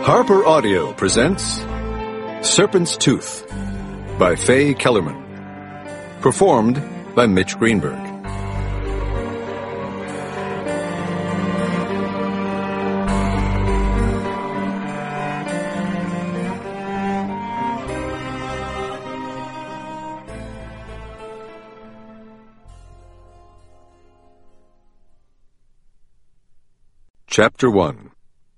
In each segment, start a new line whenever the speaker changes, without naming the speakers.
Harper Audio presents Serpent's Tooth by Faye Kellerman. Performed by Mitch Greenberg. Chapter 1.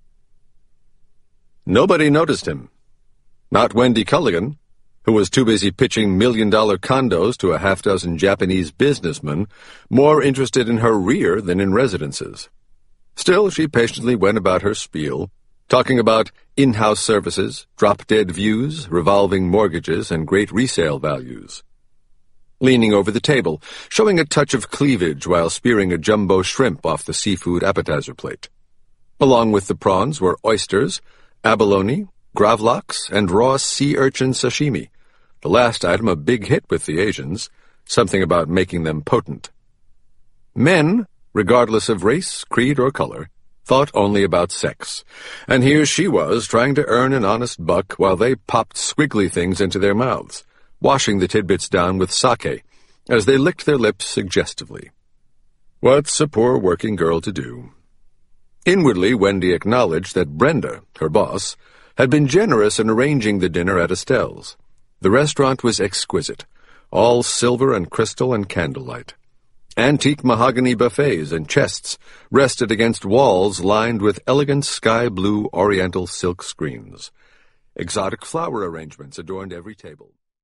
Nobody noticed him. Not Wendy Culligan, who was too busy pitching million-dollar condos to a half-dozen Japanese businessmen, more interested in her rear than in residences. Still, she patiently went about her spiel, talking about in-house services, drop-dead views, revolving mortgages, and great resale values. Leaning over the table, showing a touch of cleavage while spearing a jumbo shrimp off the seafood appetizer plate. Along with the prawns were oysters, abalone, gravlax, and raw sea urchin sashimi, the last item a big hit with the Asians, something about making them potent. Men, regardless of race, creed, or color, thought only about sex, and here she was trying to earn an honest buck while they popped squiggly things into their mouths, washing the tidbits down with sake as they licked their lips suggestively. What's a poor working girl to do? Inwardly, Wendy acknowledged that Brenda, her boss, had been generous in arranging the dinner at Estelle's. The restaurant was exquisite, all silver and crystal and candlelight. Antique mahogany buffets and chests rested against walls lined with elegant sky-blue oriental silk screens. Exotic flower arrangements adorned every table.